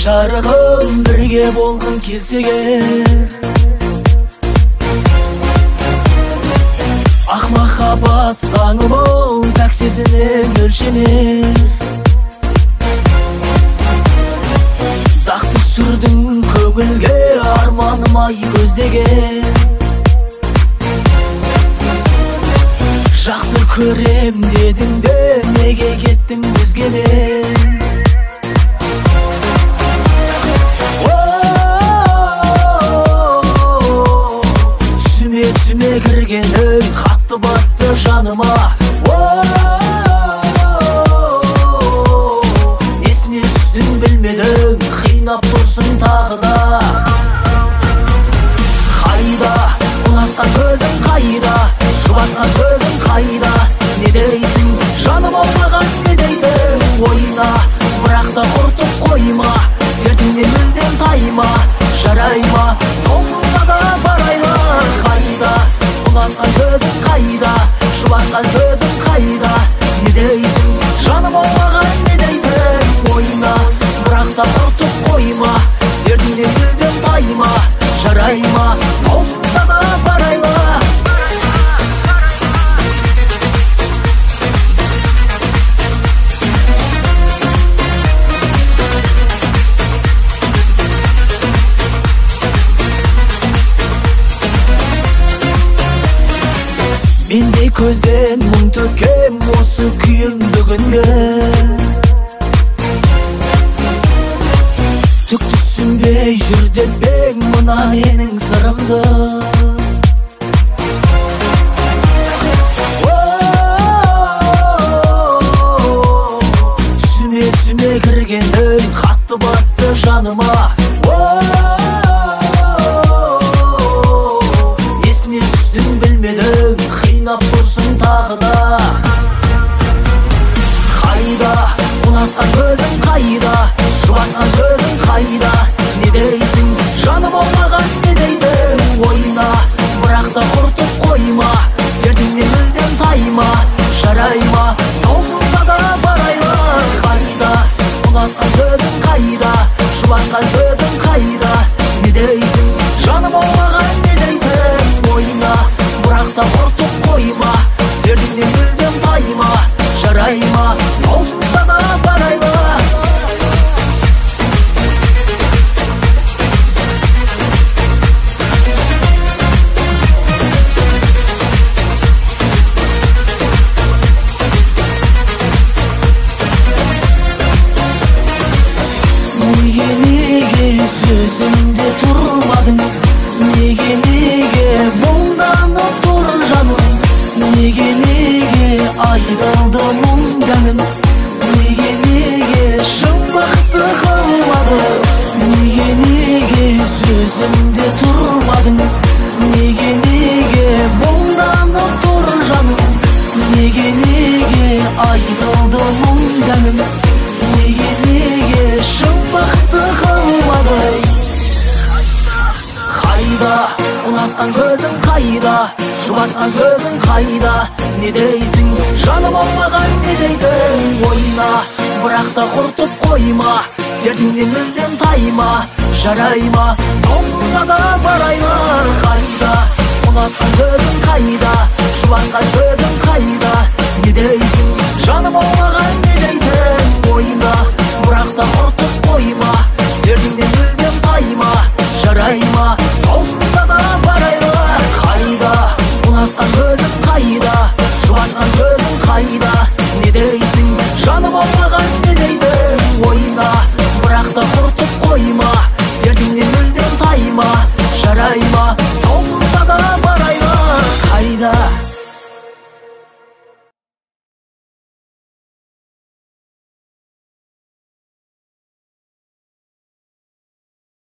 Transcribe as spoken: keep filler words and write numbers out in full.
жарығым бірге болғың келсе егер, ақ махаббат заңы бол, пәк сезіммен өлшенер. Дақ түсірдің көңілге, арманым ай көздеген. Жақсы көрем дедің де, неге кеттің өзгемен? Түсіме түсіме кіргенің қатты батты жаныма. Есіне түстің білмедің, қинап тұрсың тағы да. Қайда ұнатқан көзің, қайда жұбатқан сөзің, қайда? Не дейсің жаным болмаған, не дейсің? Ойна, бірақ та құртып қойма, сертіңнен мүлдем тайма. Жарай ма, таусылса да барайма. Қайда ұнатқан көзің, қайда жұбатқан сөзің, қайда? Не дейсің жаным болмаған, не дейсің? Ойна, бірақ та құртып қойма, сертіңнен мүлдем тайма. Жарай ма, таусылса да барайма. Мендей көзден мұң төкем осы күйім бүгінгі. Түк түсінбей жүр депең мына менің сырымды. Түсіме түсіме кіргенің қатты батты жаныма. Есіне түстің білмедің, қинап тұрсың тағы да. Қайда ұнатқан көзің, қайда жұбатқан сөзің, қайда? Не дейсің жаным болмаған, не дейсің? Ойна, бірақ та құртып қойма, сертіңнен мүлдем тайма. Жарай ма, таусылса да барайма. Қайда ұнатқан сөзің, қайда жұбатқан сөзің, қайда? Не дейсің жаным болмаған, не дейсің? Ойна, бірақ та құртып қойма, сертіңнен мүлдем тайма. Жарай ма, таусылса да барайма. Неге неге сөзімде тұрмадың? Неге неге мұңданып тұр жаным? Неге неге айдалды мұңданым? Неге неге шындықты қылмадың? Неге неге сөзімде тұрмадың? Неге неге мұңданып тұр жаным? Неге неге айдалды мұңданым? Неге неге шындықты қылмадың? Қайда ұнатқан көзің, қайда жұбатқан сөзің, қайда? Не дейсің жаным болмаған, не дейсің? Ойна, бірақ та құртып қойма, сертіңнен мүлдем тайма. Жарай ма, таусылса да барайма. Қайда ұнатқан көзің, қайда жұбатқан сөзің, қайда? Не дейсің жаным болмаған, не дейсің? Ойна, бірақ та құртып қойма, сертіңнен мүлдем тайма. Жарай ма, таусылса да барайма. Қайда ұнатқан көзің, қайда жұбатқан сөзің, қайда? Не дейсің жаным болмаған, не дейсің? Ойна, бірақ та құртып қойма, сертіңнен мүлдем тайма. Жарай ма, таусылса да барайма. Қайда